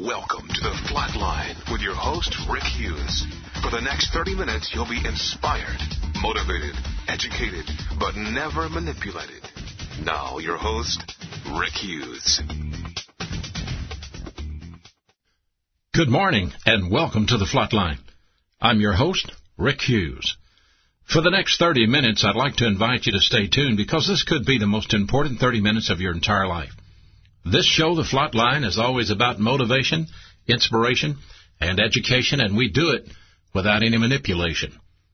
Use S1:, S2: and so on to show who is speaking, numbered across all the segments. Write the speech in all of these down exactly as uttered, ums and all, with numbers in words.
S1: Welcome to the Flatline with your host, Rick Hughes. For the next thirty minutes, you'll be inspired, motivated, educated, but never manipulated. Now, your host, Rick Hughes.
S2: Good morning, and welcome to the Flatline. I'm your host, Rick Hughes. For the next thirty minutes, I'd like to invite you to stay tuned because this could be the most important thirty minutes of your entire life. This show, The Flatline, is always about motivation, inspiration, and education, and we do it without any manipulation.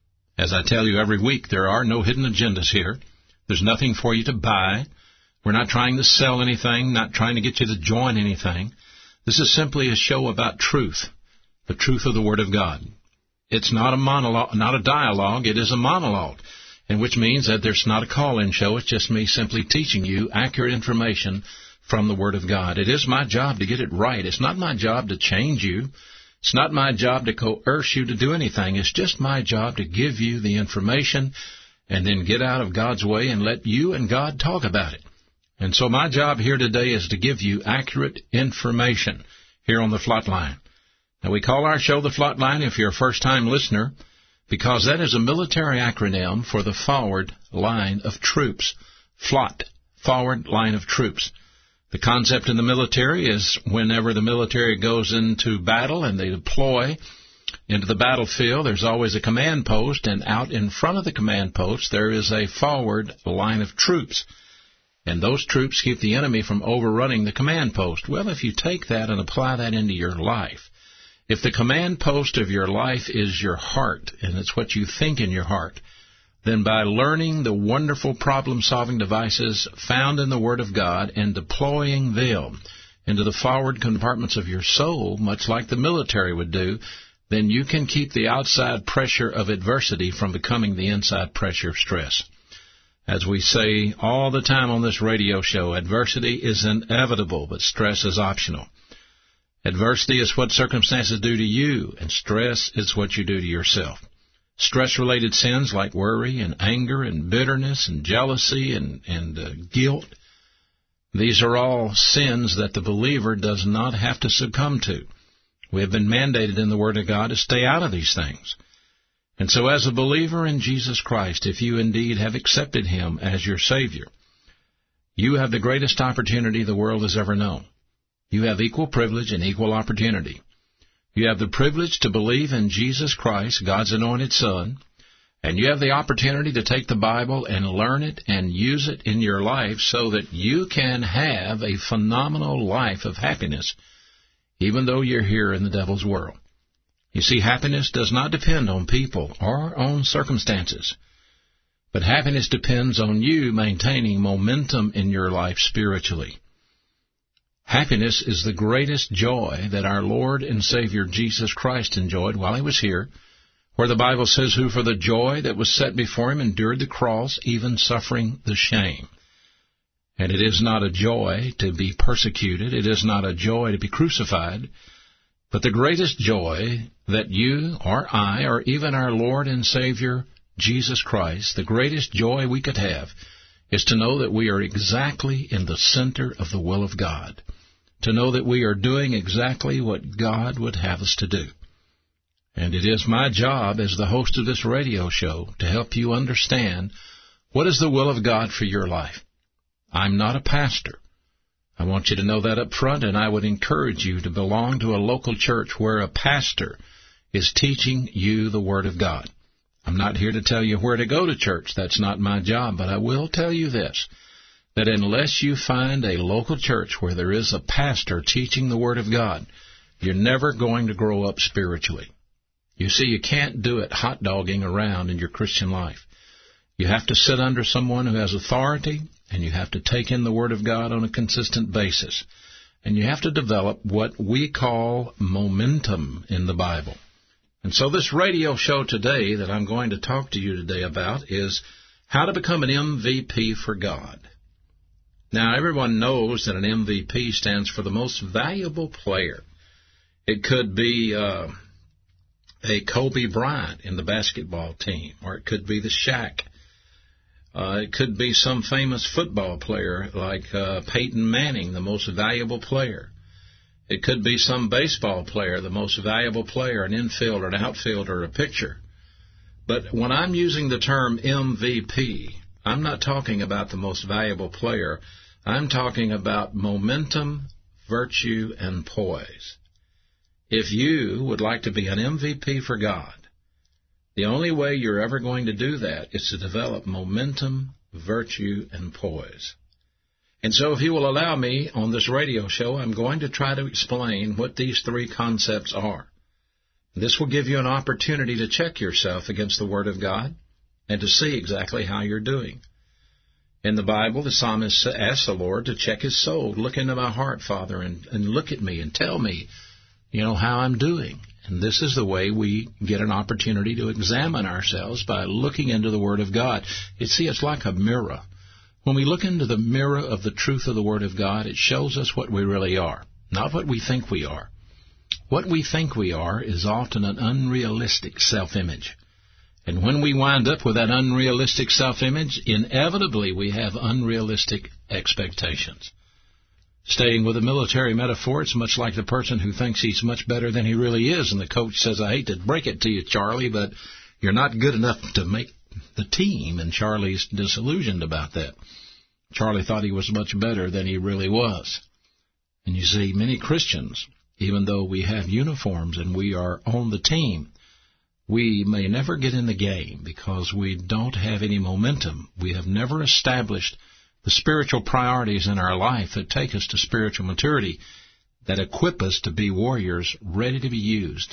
S2: As I tell you every week, there are no hidden agendas here. There's nothing for you to buy. We're not trying to sell anything, not trying to get you to join anything. This is simply a show about truth, the truth of the Word of God. It's not a monologue, not a dialogue, it is a monologue, and which means that there's not a call-in show. It's just me simply teaching you accurate information from the Word of God. It is my job to get it right. It's not my job to change you. It's not my job to coerce you to do anything. It's just my job to give you the information and then get out of God's way and let you and God talk about it. And so my job here today is to give you accurate information here on the Flatline. Now, we call our show the Flatline if you're a first-time listener because that is a military acronym for the forward line of troops. FLOT, forward line of troops. The concept in the military is whenever the military goes into battle and they deploy into the battlefield, there's always a command post, and out in front of the command post there is a forward line of troops. And those troops keep the enemy from overrunning the command post. Well, if you take that and apply that into your life, if the command post of your life is your heart, and it's what you think in your heart, then by learning the wonderful problem-solving devices found in the Word of God and deploying them into the forward compartments of your soul, much like the military would do, then you can keep the outside pressure of adversity from becoming the inside pressure of stress. As we say all the time on this radio show, adversity is inevitable, but stress is optional. Adversity is what circumstances do to you, and stress is what you do to yourself. Stress-related sins like worry and anger and bitterness and jealousy and, and uh, guilt, these are all sins that the believer does not have to succumb to. We have been mandated in the Word of God to stay out of these things. And so as a believer in Jesus Christ, if you indeed have accepted Him as your Savior, you have the greatest opportunity the world has ever known. You have equal privilege and equal opportunity. You have the privilege to believe in Jesus Christ, God's anointed Son, and you have the opportunity to take the Bible and learn it and use it in your life so that you can have a phenomenal life of happiness, even though you're here in the devil's world. You see, happiness does not depend on people or on circumstances, but happiness depends on you maintaining momentum in your life spiritually. Happiness is the greatest joy that our Lord and Savior Jesus Christ enjoyed while He was here, where the Bible says, who for the joy that was set before Him endured the cross, even suffering the shame. And it is not a joy to be persecuted. It is not a joy to be crucified. But the greatest joy that you or I or even our Lord and Savior Jesus Christ, the greatest joy we could have is to know that we are exactly in the center of the will of God. To know that we are doing exactly what God would have us to do. And it is my job as the host of this radio show to help you understand what is the will of God for your life. I'm not a pastor. I want you to know that up front, and I would encourage you to belong to a local church where a pastor is teaching you the Word of God. I'm not here to tell you where to go to church. That's not my job, but I will tell you this, that unless you find a local church where there is a pastor teaching the Word of God, you're never going to grow up spiritually. You see, you can't do it hot dogging around in your Christian life. You have to sit under someone who has authority, and you have to take in the Word of God on a consistent basis. And you have to develop what we call momentum in the Bible. And so this radio show today that I'm going to talk to you today about is how to become an M V P for God. Now, everyone knows that an M V P stands for the most valuable player. It could be uh, a Kobe Bryant in the basketball team, or it could be the Shaq. Uh, it could be some famous football player like uh, Peyton Manning, the most valuable player. It could be some baseball player, the most valuable player, an infielder, an outfielder, a pitcher. But when I'm using the term M V P, I'm not talking about the most valuable player. I'm talking about momentum, virtue, and poise. If you would like to be an M V P for God, the only way you're ever going to do that is to develop momentum, virtue, and poise. And so if you will allow me on this radio show, I'm going to try to explain what these three concepts are. This will give you an opportunity to check yourself against the Word of God and to see exactly how you're doing. In the Bible, the psalmist asked the Lord to check his soul. Look into my heart, Father, and, and look at me and tell me, you know, how I'm doing. And this is the way we get an opportunity to examine ourselves, by looking into the Word of God. You see, it's like a mirror. When we look into the mirror of the truth of the Word of God, it shows us what we really are, not what we think we are. What we think we are is often an unrealistic self-image. And when we wind up with that unrealistic self-image, inevitably we have unrealistic expectations. Staying with a military metaphor, it's much like the person who thinks he's much better than he really is, and the coach says, I hate to break it to you, Charlie, but you're not good enough to make the team. And Charlie's disillusioned about that. Charlie thought he was much better than he really was. And you see, many Christians, even though we have uniforms and we are on the team, we may never get in the game because we don't have any momentum. We have never established the spiritual priorities in our life that take us to spiritual maturity, that equip us to be warriors ready to be used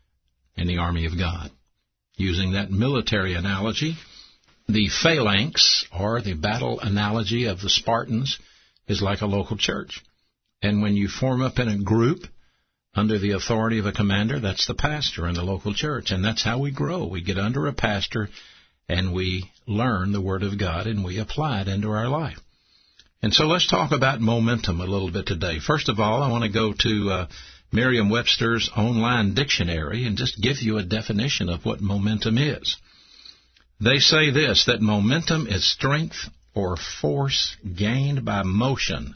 S2: in the army of God. Using that military analogy, the phalanx, or the battle analogy of the Spartans, is like a local church. And when you form up in a group under the authority of a commander, that's the pastor in the local church. And that's how we grow. We get under a pastor and we learn the Word of God and we apply it into our life. And so let's talk about momentum a little bit today. First of all, I want to go to uh, Merriam-Webster's online dictionary and just give you a definition of what momentum is. They say this, that momentum is strength or force gained by motion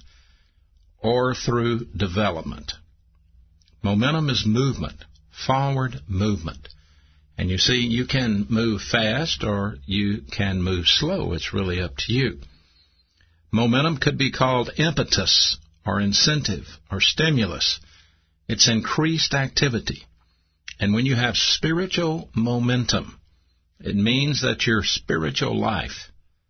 S2: or through development. Momentum is movement, forward movement. And you see, you can move fast or you can move slow. It's really up to you. Momentum could be called impetus or incentive or stimulus. It's increased activity. And when you have spiritual momentum, it means that your spiritual life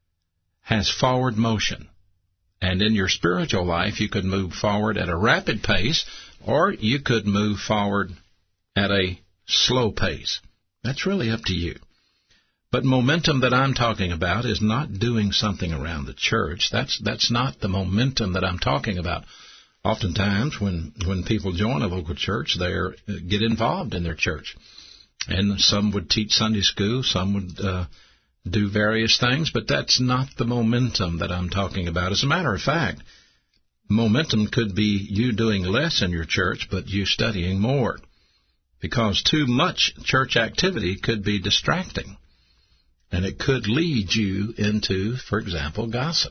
S2: has forward motion. And in your spiritual life, you could move forward at a rapid pace, or you could move forward at a slow pace. That's really up to you. But momentum that I'm talking about is not doing something around the church. That's that's not the momentum that I'm talking about. Oftentimes, when, when people join a local church, they are, get involved in their church. And some would teach Sunday school, some would uh, do various things, but that's not the momentum that I'm talking about. As a matter of fact, momentum could be you doing less in your church, but you studying more. Because too much church activity could be distracting. And it could lead you into, for example, gossip.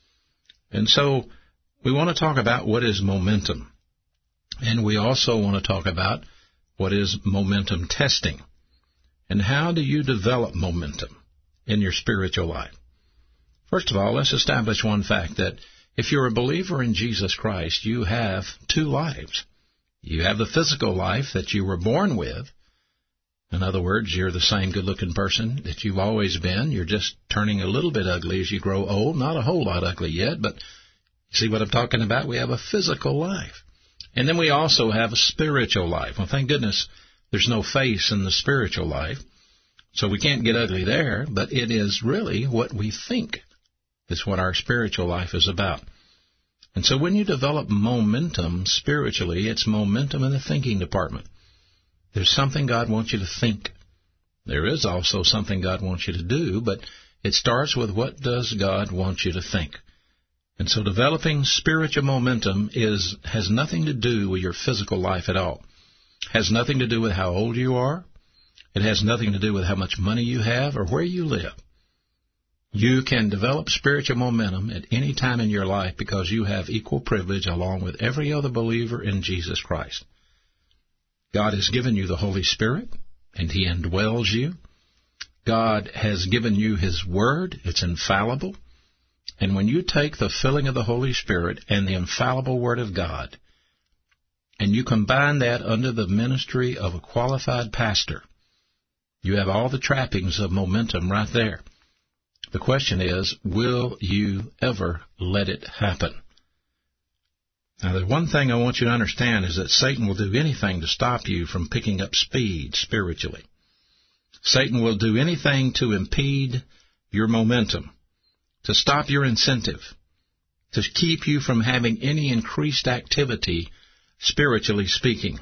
S2: And so we want to talk about what is momentum. And we also want to talk about what is momentum testing. And how do you develop momentum in your spiritual life? First of all, let's establish one fact, that if you're a believer in Jesus Christ, you have two lives. You have the physical life that you were born with. In other words, you're the same good-looking person that you've always been. You're just turning a little bit ugly as you grow old. Not a whole lot ugly yet, but you see what I'm talking about? We have a physical life. And then we also have a spiritual life. Well, thank goodness there's no face in the spiritual life, so we can't get ugly there, but it is really what we think is what our spiritual life is about. And so when you develop momentum spiritually, it's momentum in the thinking department. There's something God wants you to think. There is also something God wants you to do, but it starts with what does God want you to think. And so developing spiritual momentum is has nothing to do with your physical life at all. Has nothing to do with how old you are. It has nothing to do with how much money you have or where you live. You can develop spiritual momentum at any time in your life because you have equal privilege along with every other believer in Jesus Christ. God has given you the Holy Spirit, and He indwells you. God has given you His Word. It's infallible. And when you take the filling of the Holy Spirit and the infallible Word of God, and you combine that under the ministry of a qualified pastor, you have all the trappings of momentum right there. The question is, will you ever let it happen? Now, the one thing I want you to understand is that Satan will do anything to stop you from picking up speed spiritually. Satan will do anything to impede your momentum, to stop your incentive, to keep you from having any increased activity, spiritually speaking.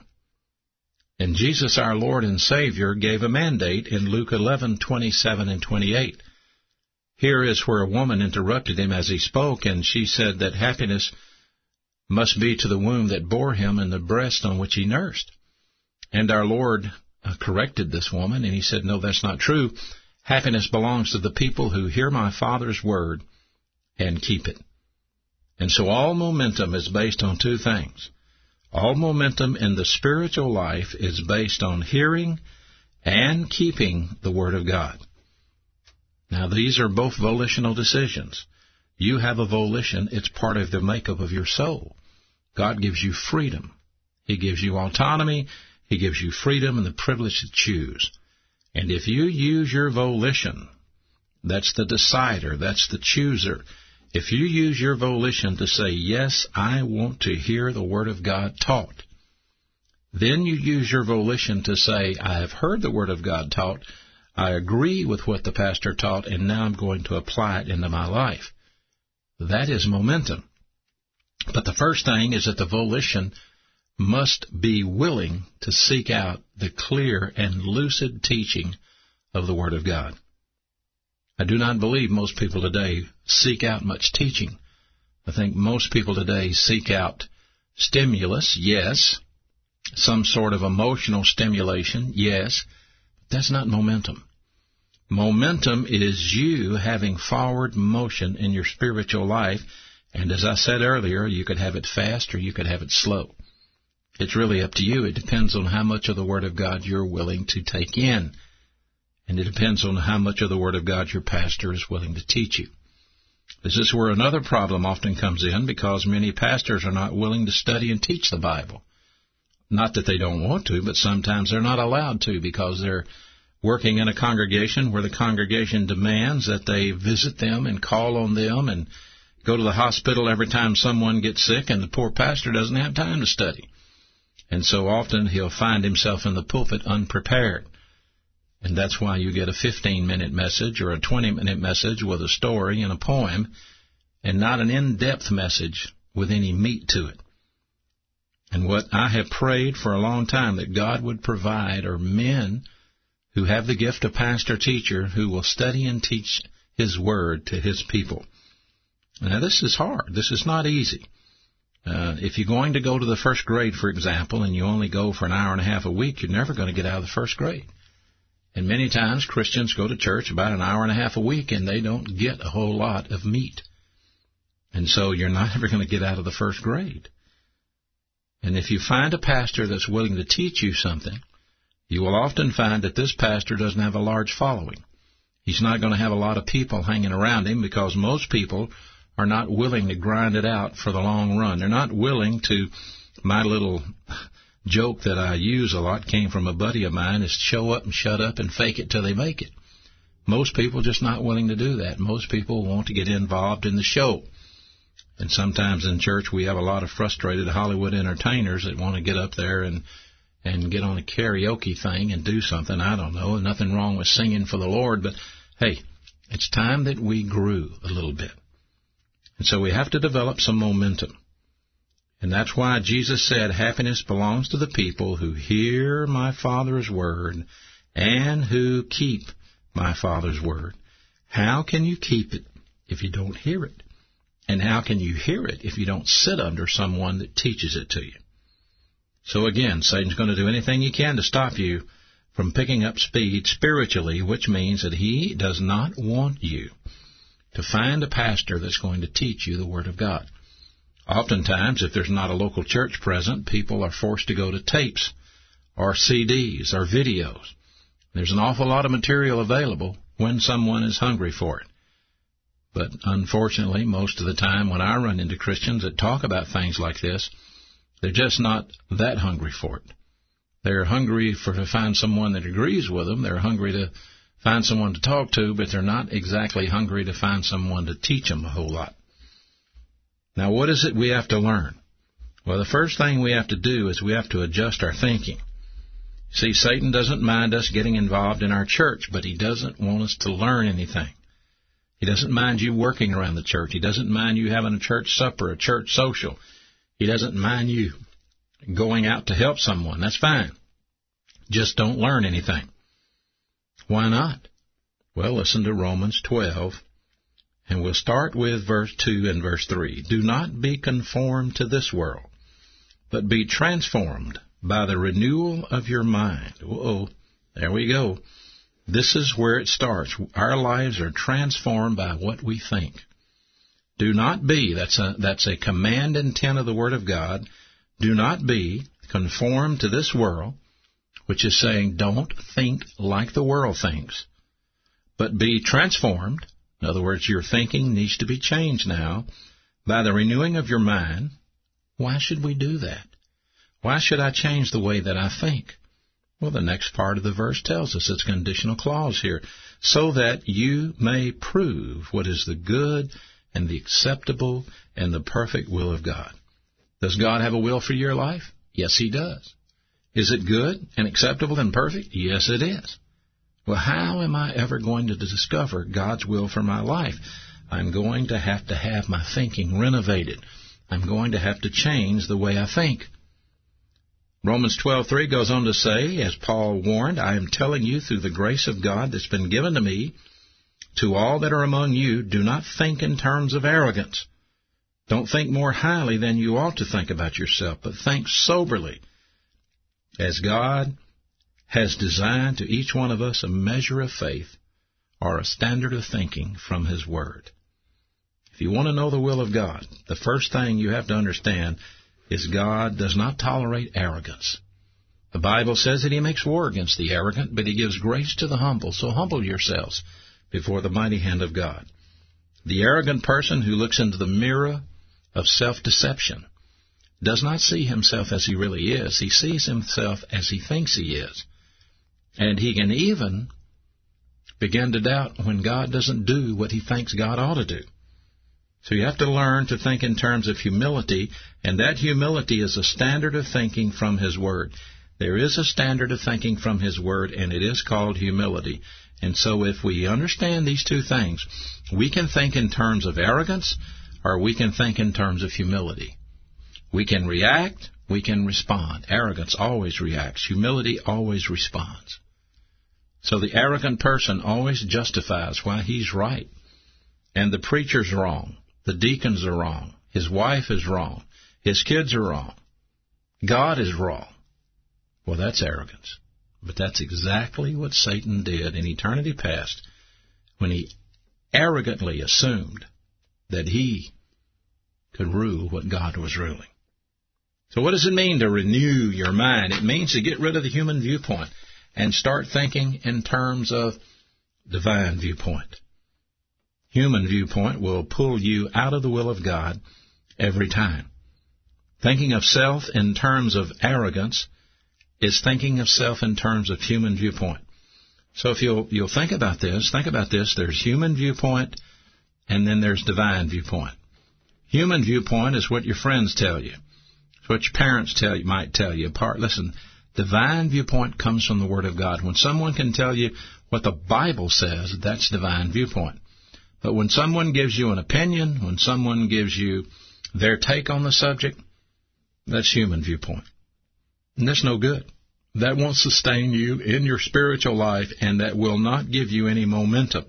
S2: And Jesus, our Lord and Savior, gave a mandate in Luke eleven, twenty-seven and twenty-eight. Here is where a woman interrupted him as he spoke, and she said that happiness must be to the womb that bore him and the breast on which he nursed. And our Lord uh, corrected this woman, and He said, no, that's not true. Happiness belongs to the people who hear my Father's word and keep it. And so all momentum is based on two things. All momentum in the spiritual life is based on hearing and keeping the Word of God. Now, these are both volitional decisions. You have a volition. It's part of the makeup of your soul. God gives you freedom. He gives you autonomy. He gives you freedom and the privilege to choose. And if you use your volition, that's the decider, that's the chooser. If you use your volition to say, yes, I want to hear the Word of God taught, then you use your volition to say, I have heard the Word of God taught, I agree with what the pastor taught, and now I'm going to apply it into my life. That is momentum. But the first thing is that the volition must be willing to seek out the clear and lucid teaching of the Word of God. I do not believe most people today seek out much teaching. I think most people today seek out stimulus, yes, some sort of emotional stimulation, yes, but that's not momentum. Momentum is you having forward motion in your spiritual life, and as I said earlier, you could have it fast or you could have it slow. It's really up to you. It depends on how much of the Word of God you're willing to take in. And it depends on how much of the Word of God your pastor is willing to teach you. This is where another problem often comes in, because many pastors are not willing to study and teach the Bible. Not that they don't want to, but sometimes they're not allowed to because they're working in a congregation where the congregation demands that they visit them and call on them and go to the hospital every time someone gets sick, and the poor pastor doesn't have time to study. And so often he'll find himself in the pulpit unprepared. And that's why you get a fifteen-minute message or a twenty-minute message with a story and a poem, and not an in-depth message with any meat to it. And what I have prayed for a long time that God would provide are men who have the gift of pastor-teacher who will study and teach His Word to His people. Now, this is hard. This is not easy. Uh, if you're going to go to the first grade, for example, and you only go for an hour and a half a week, you're never going to get out of the first grade. And many times Christians go to church about an hour and a half a week, and they don't get a whole lot of meat. And so you're not ever going to get out of the first grade. And if you find a pastor that's willing to teach you something, you will often find that this pastor doesn't have a large following. He's not going to have a lot of people hanging around him because most people are not willing to grind it out for the long run. They're not willing to, my little joke that I use a lot came from a buddy of mine, is show up and shut up and fake it till they make it. Most people are just not willing to do that. Most people want to get involved in the show. And sometimes in church we have a lot of frustrated Hollywood entertainers that want to get up there and and get on a karaoke thing and do something. I don't know. Nothing wrong with singing for the Lord, but hey, it's time that we grew a little bit. And so we have to develop some momentum. And that's why Jesus said happiness belongs to the people who hear my Father's word and who keep my Father's word. How can you keep it if you don't hear it? And how can you hear it if you don't sit under someone that teaches it to you? So again, Satan's going to do anything he can to stop you from picking up speed spiritually, which means that he does not want you to find a pastor that's going to teach you the Word of God. Oftentimes, if there's not a local church present, people are forced to go to tapes or C Ds or videos. There's an awful lot of material available when someone is hungry for it. But unfortunately, most of the time when I run into Christians that talk about things like this, they're just not that hungry for it. They're hungry for to find someone that agrees with them. They're hungry to find someone to talk to, but they're not exactly hungry to find someone to teach them a whole lot. Now, what is it we have to learn? Well, the first thing we have to do is we have to adjust our thinking. See, Satan doesn't mind us getting involved in our church, but he doesn't want us to learn anything. He doesn't mind you working around the church. He doesn't mind you having a church supper, a church social. He doesn't mind you going out to help someone. That's fine. Just don't learn anything. Why not? Well, listen to Romans twelve, and we'll start with verse two and verse three. Do not be conformed to this world, but be transformed by the renewal of your mind. Uh-oh, there we go. This is where it starts. Our lives are transformed by what we think. Do not be, that's a, that's a command intent of the Word of God, do not be conformed to this world, which is saying don't think like the world thinks, but be transformed. In other words, your thinking needs to be changed now by the renewing of your mind. Why should we do that? Why should I change the way that I think? Well, the next part of the verse tells us, it's a conditional clause here, so that you may prove what is the good and the acceptable and the perfect will of God. Does God have a will for your life? Yes, He does. Is it good and acceptable and perfect? Yes, it is. Well, how am I ever going to discover God's will for my life? I'm going to have to have my thinking renovated. I'm going to have to change the way I think. Romans twelve three goes on to say, as Paul warned, I am telling you through the grace of God that's been given to me, to all that are among you, do not think in terms of arrogance. Don't think more highly than you ought to think about yourself, but think soberly, as God has designed to each one of us a measure of faith or a standard of thinking from His Word. If you want to know the will of God, the first thing you have to understand is God does not tolerate arrogance. The Bible says that He makes war against the arrogant, but He gives grace to the humble. So humble yourselves before the mighty hand of God. The arrogant person who looks into the mirror of self-deception does not see himself as he really is. He sees himself as he thinks he is. And he can even begin to doubt when God doesn't do what he thinks God ought to do. So you have to learn to think in terms of humility, and that humility is a standard of thinking from His Word. There is a standard of thinking from His Word, and it is called humility. And so if we understand these two things, we can think in terms of arrogance, or we can think in terms of humility. We can react, we can respond. Arrogance always reacts. Humility always responds. So the arrogant person always justifies why he's right. And the preacher's wrong. The deacons are wrong. His wife is wrong. His kids are wrong. God is wrong. Well, that's arrogance. But that's exactly what Satan did in eternity past when he arrogantly assumed that he could rule what God was ruling. So what does it mean to renew your mind? It means to get rid of the human viewpoint and start thinking in terms of divine viewpoint. Human viewpoint will pull you out of the will of God every time. Thinking of self in terms of arrogance is thinking of self in terms of human viewpoint. So if you'll, you'll think about this, think about this, there's human viewpoint and then there's divine viewpoint. Human viewpoint is what your friends tell you. It's what your parents tell you, might tell you. Apart, listen, divine viewpoint comes from the Word of God. When someone can tell you what the Bible says, that's divine viewpoint. But when someone gives you an opinion, when someone gives you their take on the subject, that's human viewpoint. And that's no good. That won't sustain you in your spiritual life, and that will not give you any momentum.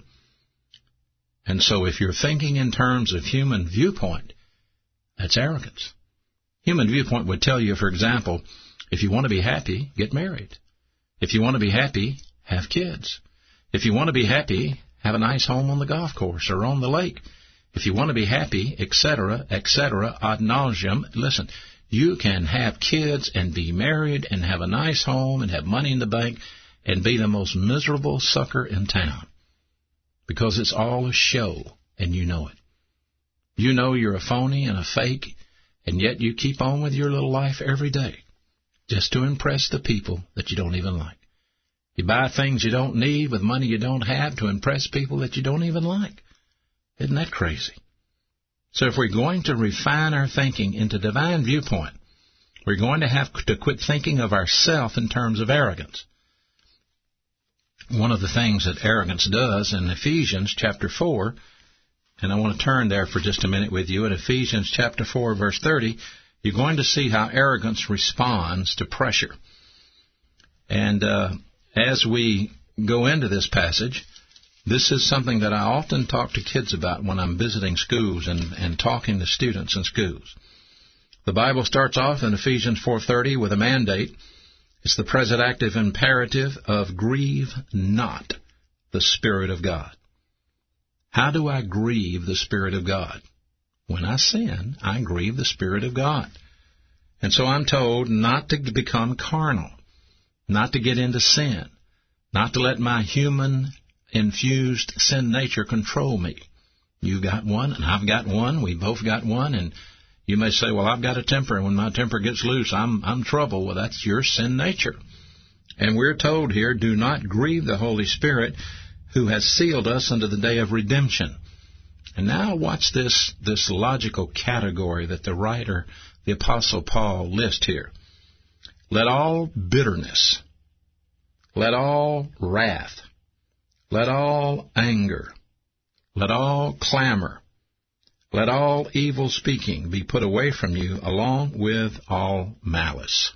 S2: And so if you're thinking in terms of human viewpoint, that's arrogance. Human viewpoint would tell you, for example, if you want to be happy, get married. If you want to be happy, have kids. If you want to be happy, have a nice home on the golf course or on the lake. If you want to be happy, et cetera, et cetera, ad nauseum, listen, you can have kids and be married and have a nice home and have money in the bank and be the most miserable sucker in town because it's all a show and you know it. You know you're a phony and a fake, and yet you keep on with your little life every day just to impress the people that you don't even like. You buy things you don't need with money you don't have to impress people that you don't even like. Isn't that crazy? So if we're going to refine our thinking into divine viewpoint, we're going to have to quit thinking of ourselves in terms of arrogance. One of the things that arrogance does in Ephesians chapter four, and I want to turn there for just a minute with you, in Ephesians chapter four, verse thirty, you're going to see how arrogance responds to pressure. And uh, as we go into this passage, this is something that I often talk to kids about when I'm visiting schools and, and talking to students in schools. The Bible starts off in Ephesians four thirty with a mandate. It's the present active imperative of grieve not the Spirit of God. How do I grieve the Spirit of God? When I sin, I grieve the Spirit of God. And so I'm told not to become carnal, not to get into sin, not to let my human infused sin nature control me. You got one, and I've got one. We both got one, and you may say, well, I've got a temper, and when my temper gets loose, I'm I'm trouble. Well, that's your sin nature. And we're told here, do not grieve the Holy Spirit who has sealed us unto the day of redemption. And now watch this, this logical category that the writer, the Apostle Paul, lists here. Let all bitterness, let all wrath, let all anger, let all clamor, let all evil speaking be put away from you, along with all malice.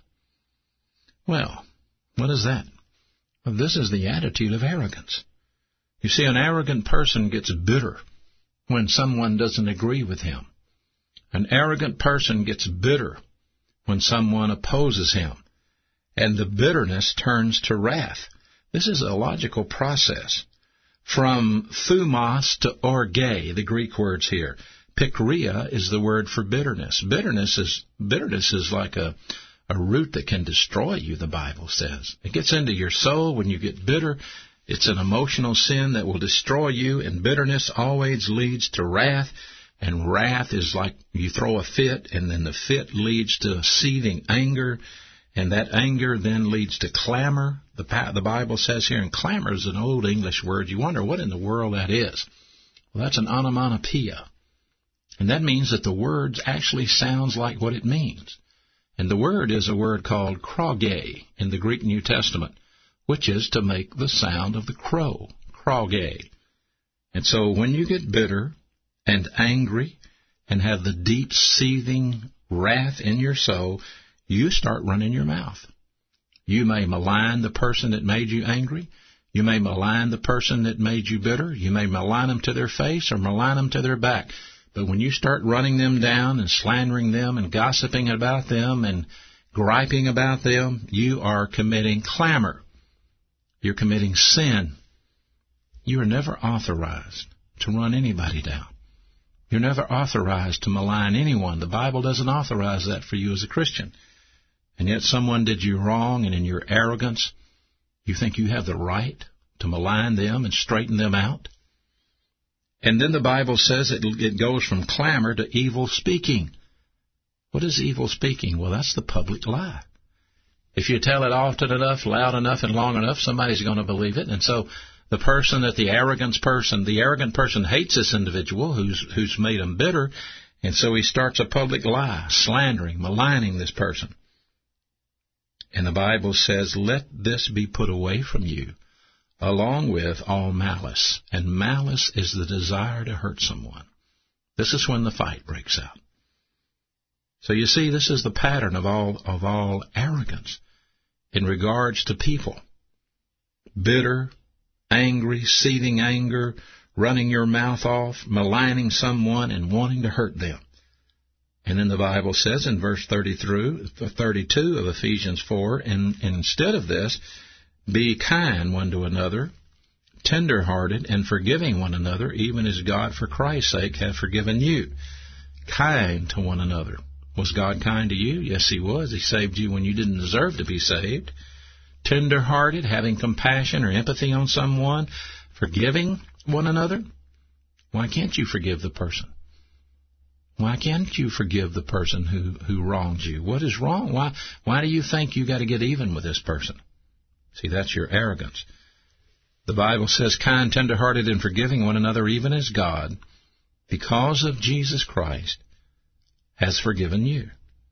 S2: Well, what is that? Well, this is the attitude of arrogance. You see, an arrogant person gets bitter when someone doesn't agree with him. An arrogant person gets bitter when someone opposes him. And the bitterness turns to wrath. This is a logical process. From thumos to orge, the Greek words here. Pikria is the word for bitterness. Bitterness is bitterness is like a, a root that can destroy you, the Bible says. It gets into your soul when you get bitter. It's an emotional sin that will destroy you, and bitterness always leads to wrath. And wrath is like you throw a fit, and then the fit leads to seething anger, and that anger then leads to clamor. The, the Bible says here, and clamor is an old English word. You wonder what in the world that is. Well, that's an onomatopoeia. And that means that the words actually sounds like what it means. And the word is a word called kroge in the Greek New Testament, which is to make the sound of the crow, kroge. And so when you get bitter and angry and have the deep seething wrath in your soul, you start running your mouth. You may malign the person that made you angry. You may malign the person that made you bitter. You may malign them to their face or malign them to their back. But when you start running them down and slandering them and gossiping about them and griping about them, you are committing clamor. You're committing sin. You are never authorized to run anybody down. You're never authorized to malign anyone. The Bible doesn't authorize that for you as a Christian. And yet someone did you wrong, and in your arrogance, you think you have the right to malign them and straighten them out? And then the Bible says it, it goes from clamor to evil speaking. What is evil speaking? Well, that's the public lie. If you tell it often enough, loud enough, and long enough, somebody's going to believe it. And so the person that the arrogance person, the arrogant person hates this individual who's who's made him bitter, and so he starts a public lie, slandering, maligning this person. And the Bible says, let this be put away from you, along with all malice. And malice is the desire to hurt someone. This is when the fight breaks out. So you see, this is the pattern of all of all arrogance in regards to people. Bitter, angry, seething anger, running your mouth off, maligning someone, and wanting to hurt them. And then the Bible says in verse thirty through thirty-two of Ephesians four, and, and instead of this, be kind one to another, tender-hearted, and forgiving one another, even as God, for Christ's sake, hath forgiven you. Kind to one another. Was God kind to you? Yes, He was. He saved you when you didn't deserve to be saved. Tender-hearted, having compassion or empathy on someone, forgiving one another. Why can't you forgive the person? Why can't you forgive the person who, who wronged you? What is wrong? Why, why do you think you got to get even with this person? See, that's your arrogance. The Bible says, kind, tender-hearted, and forgiving one another, even as God, because of Jesus Christ, has forgiven you.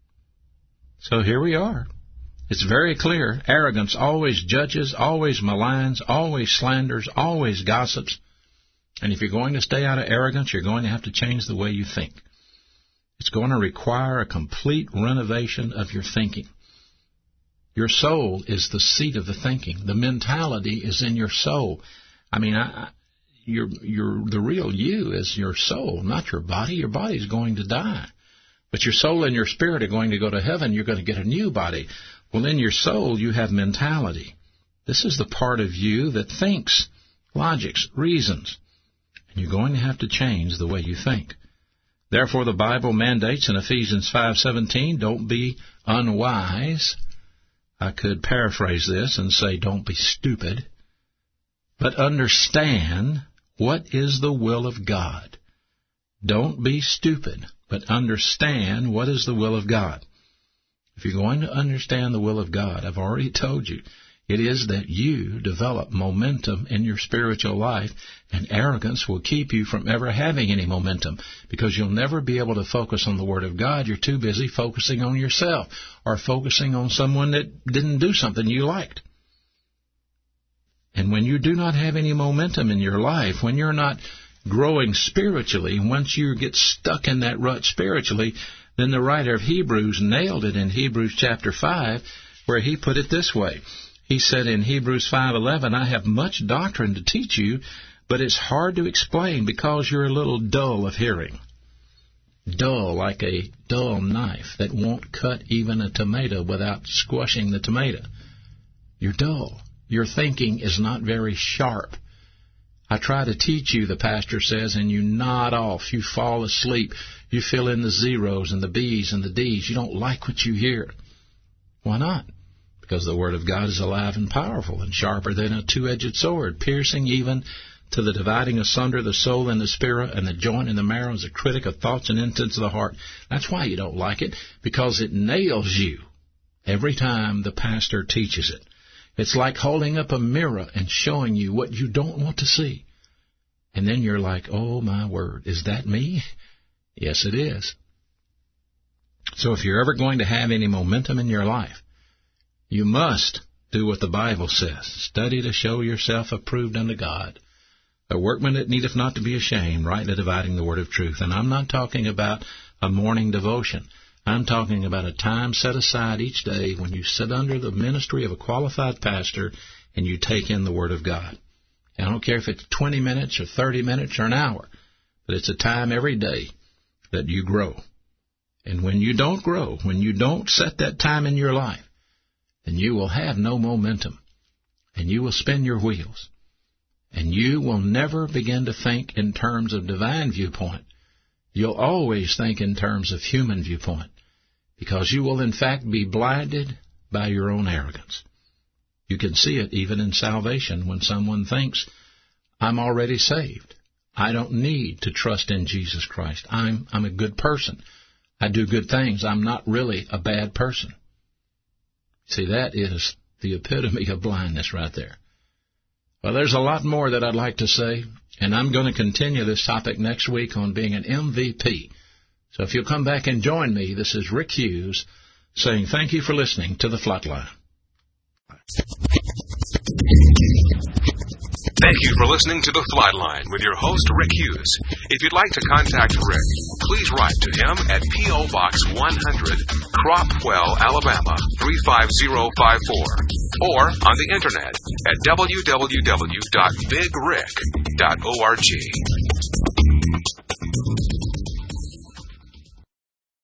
S2: So here we are. It's very clear. Arrogance always judges, always maligns, always slanders, always gossips. And if you're going to stay out of arrogance, you're going to have to change the way you think. It's going to require a complete renovation of your thinking. Your soul is the seat of the thinking. The mentality is in your soul. I mean, I, you're, you're, the real you is your soul, not your body. Your body is going to die. But your soul and your spirit are going to go to heaven. You're going to get a new body. Well, in your soul, you have mentality. This is the part of you that thinks, logics, reasons. And you're going to have to change the way you think. Therefore, the Bible mandates in Ephesians five seventeen, don't be unwise. I could paraphrase this and say, don't be stupid, but understand what is the will of God. Don't be stupid, but understand what is the will of God. If you're going to understand the will of God, I've already told you, it is that you develop momentum in your spiritual life, and arrogance will keep you from ever having any momentum, because you'll never be able to focus on the Word of God. You're too busy focusing on yourself or focusing on someone that didn't do something you liked. And when you do not have any momentum in your life, when you're not growing spiritually, once you get stuck in that rut spiritually, then the writer of Hebrews nailed it in Hebrews chapter five, where he put it this way. He said in Hebrews five eleven, I have much doctrine to teach you, but it's hard to explain because you're a little dull of hearing. Dull, like a dull knife that won't cut even a tomato without squashing the tomato. You're dull. Your thinking is not very sharp. I try to teach you, the pastor says, and you nod off. You fall asleep. You fill in the zeros and the B's and the D's. You don't like what you hear. Why not? Because the Word of God is alive and powerful and sharper than a two-edged sword, piercing even to the dividing asunder the soul and the spirit, and the joint and the marrow, is a critic of thoughts and intents of the heart. That's why you don't like it, because it nails you every time the pastor teaches it. It's like holding up a mirror and showing you what you don't want to see. And then you're like, oh, my word, is that me? Yes, it is. So if you're ever going to have any momentum in your life, you must do what the Bible says. Study to show yourself approved unto God, a workman that needeth not to be ashamed, rightly dividing the word of truth. And I'm not talking about a morning devotion. I'm talking about a time set aside each day when you sit under the ministry of a qualified pastor and you take in the Word of God. And I don't care if it's twenty minutes or thirty minutes or an hour, but it's a time every day that you grow. And when you don't grow, when you don't set that time in your life, then you will have no momentum, and you will spin your wheels, and you will never begin to think in terms of divine viewpoint. You'll always think in terms of human viewpoint, because you will in fact be blinded by your own arrogance. You can see it even in salvation when someone thinks, I'm already saved. I don't need to trust in Jesus Christ. I'm, I'm a good person. I do good things. I'm not really a bad person. See, that is the epitome of blindness right there. Well, there's a lot more that I'd like to say, and I'm going to continue this topic next week on being an M V P. So if you'll come back and join me, this is Rick Hughes saying thank you for listening to The Flatline.
S1: Thank you for listening to The Flatline with your host, Rick Hughes. If you'd like to contact Rick, please write to him at P O. Box one hundred, Cropwell, Alabama, three five zero five four, or on the Internet at w w w dot big rick dot org.